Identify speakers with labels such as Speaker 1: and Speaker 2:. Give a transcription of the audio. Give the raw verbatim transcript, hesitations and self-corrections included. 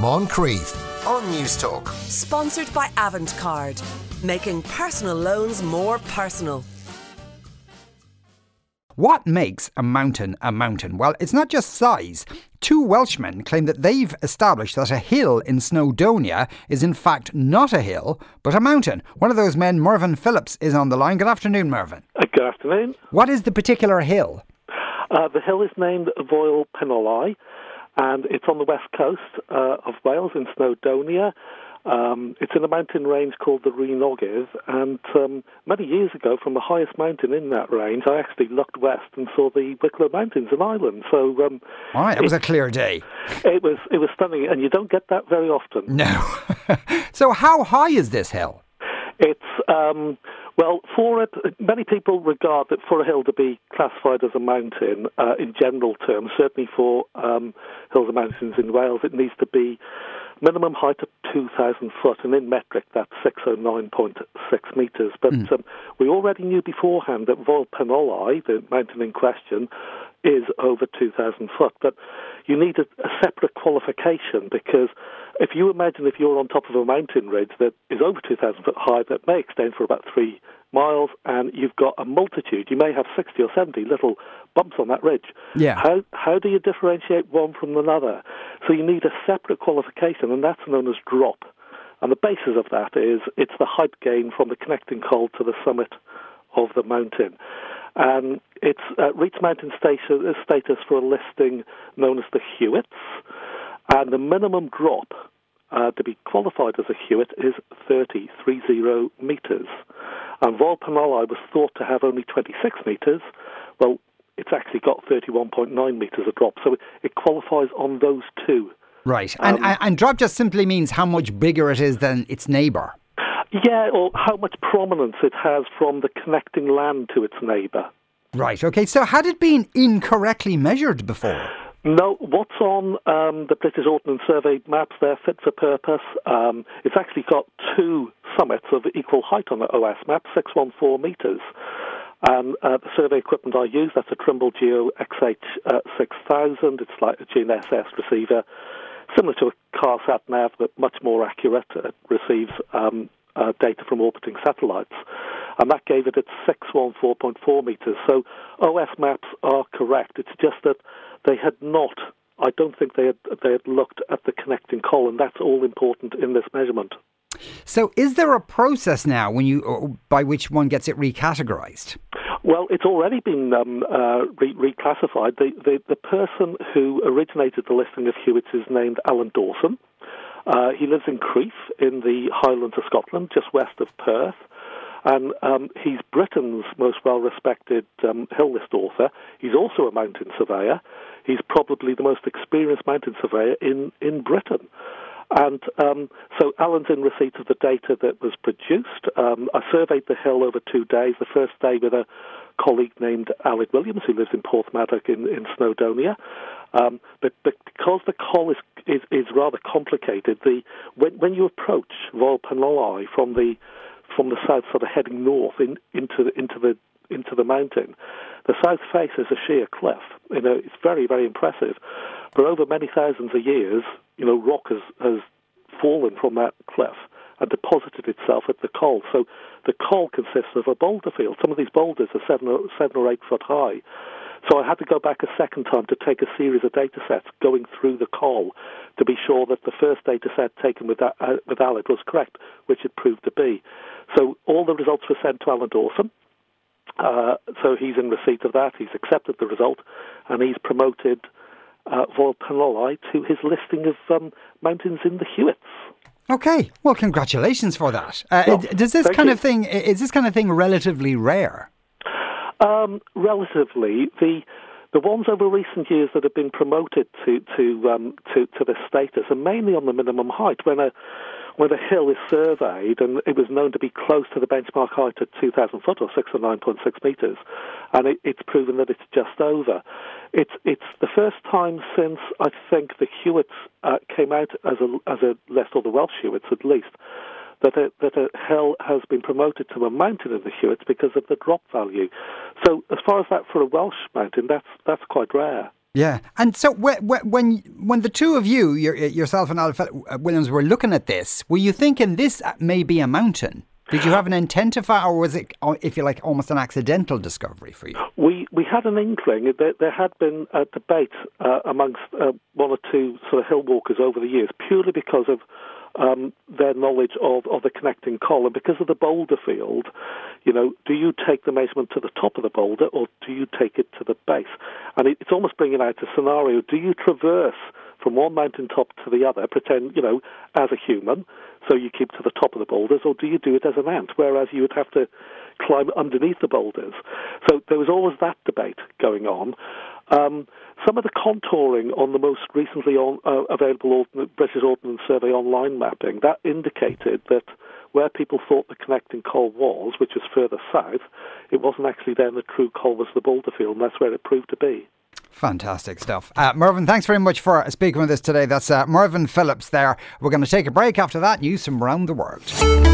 Speaker 1: Moncrief on Newstalk.
Speaker 2: Sponsored by Avantcard, making personal loans more personal.
Speaker 3: What makes a mountain a mountain? Well, it's not just size. Two Welshmen claim that they've established that a hill in Snowdonia is in fact not a hill, but a mountain. One of those men, Mervyn Phillips, is on the line. Good afternoon, Mervyn.
Speaker 4: Uh, good afternoon.
Speaker 3: What is the particular hill?
Speaker 4: Uh, the hill is named Foel Penawlai, and it's on the west coast uh, of Wales in Snowdonia. Um, it's in a mountain range called the Rhenogydd, and um, many years ago, from the highest mountain in that range, I actually looked west and saw the Wicklow Mountains in Ireland. So, um,
Speaker 3: all right, it was a clear day.
Speaker 4: It was it was stunning, and you don't get that very often.
Speaker 3: No. So, how high is this hill?
Speaker 4: It's um, well, for it, many people regard that for a hill to be classified as a mountain, uh, in general terms, certainly for um, hills and mountains in Wales, it needs to be minimum height of two thousand foot, and in metric that's six oh nine point six metres. But mm. um, we already knew beforehand that Foel Penawlai, the mountain in question, is over two thousand foot. But you need a, a separate qualification, because if you imagine if you're on top of a mountain ridge that is over two thousand foot high, that may extend for about three miles, and you've got a multitude, you may have sixty or seventy little bumps on that ridge.
Speaker 3: Yeah.
Speaker 4: How how do you differentiate one from another? So you need a separate qualification, and that's known as drop. And the basis of that is it's the height gain from the connecting col to the summit of the mountain. And it's uh, reached mountain status, status for a listing known as the Hewitts, and the minimum drop uh, to be qualified as a Hewitt is thirty, three zero metres. And Foel Penawlai was thought to have only twenty-six metres. Well, it's actually got thirty-one point nine metres of drop, so it, it qualifies on those two.
Speaker 3: Right, and, um, and, and drop just simply means how much bigger it is than its neighbour.
Speaker 4: Yeah, or how much prominence it has from the connecting land to its neighbour.
Speaker 3: Right, OK, so had it been incorrectly measured before?
Speaker 4: No, what's on um, the British Ordnance Survey maps there fit for purpose. Um, it's actually got two summits of equal height on the O S map, six hundred fourteen metres. And uh, the survey equipment I use, that's a Trimble Geo X H six thousand. It's like a G N S S receiver, similar to a car sat-nav, but much more accurate. It receives um, uh, data from orbiting satellites. And that gave it its six hundred fourteen point four metres. So O S maps are correct. It's just that they had not, I don't think they had, they had looked at the connecting col, and that's all important in this measurement.
Speaker 3: So is there a process now when you by which one gets it recategorised?
Speaker 4: Well, it's already been um, uh, re- reclassified. The, the, the person who originated the listing of Hewitts is named Alan Dawson. Uh, he lives in Crieff in the Highlands of Scotland, just west of Perth. And um, he's Britain's most well-respected um, hill list author. He's also a mountain surveyor. He's probably the most experienced mountain surveyor in, in Britain. And um, so Alan's in receipt of the data that was produced. Um, I surveyed the hill over two days. The first day with a colleague named Alec Williams, who lives in Porthmadog in, in Snowdonia. Um, but, but because the col is, is, is rather complicated, the when, when you approach Foel Penawlai from the from the south, sort of heading north in, into the, into the into the mountain, the south face is a sheer cliff. You know, it's very, very impressive. For over many thousands of years, you know, rock has, has fallen from that cliff and deposited itself at the col. So the col consists of a boulder field. Some of these boulders are seven or, seven or eight foot high. So I had to go back a second time to take a series of data sets going through the col to be sure that the first data set taken with, that, uh, with Aled was correct, which it proved to be. So all the results were sent to Alan Dawson. Uh, so he's in receipt of that. He's accepted the result, and he's promoted uh, Foel Penawlai to his listing of um, mountains in the Hewitts.
Speaker 3: Okay, well, congratulations for that. Uh, well, does this kind you. of thing is this kind of thing relatively rare?
Speaker 4: Um, relatively, the the ones over recent years that have been promoted to to um, to, to this status are mainly on the minimum height. When a when a hill is surveyed and it was known to be close to the benchmark height at two thousand foot or six oh nine point six metres, and it, it's proven that it's just over. It's it's the first time since I think the Hewitts uh, came out as a as a list, or the Welsh Hewitts at least, that a, that a hill has been promoted to a mountain in the Hewitts because of the drop value. So as far as that for a Welsh mountain, that's that's quite rare.
Speaker 3: Yeah, and so when when when the two of you, yourself and Alan Williams, were looking at this, were you thinking this may be a mountain? Did you have an intent to find, or was it, if you like, almost an accidental discovery for you?
Speaker 4: We we had an inkling. There, there had been a debate uh, amongst uh, one or two sort of hill walkers over the years, purely because of um, their knowledge of, of the connecting col, and because of the boulder field. You know, do you take the measurement to the top of the boulder, or do you take it to the base? And it, it's almost bringing out a scenario. Do you traverse from one mountaintop to the other, pretend, you know, as a human, so you keep to the top of the boulders, or do you do it as an ant, whereas you would have to climb underneath the boulders? So there was always that debate going on. Um, some of the contouring on the most recently on, uh, available Ordn- British Ordnance Survey online mapping, that indicated that where people thought the connecting col was, which was further south, it wasn't actually then the true col was the boulder field, and that's where it proved to be.
Speaker 3: Fantastic stuff. Uh, Mervyn, thanks very much for speaking with us today. That's uh, Mervyn Phillips there. We're going to take a break after that. News from around the world.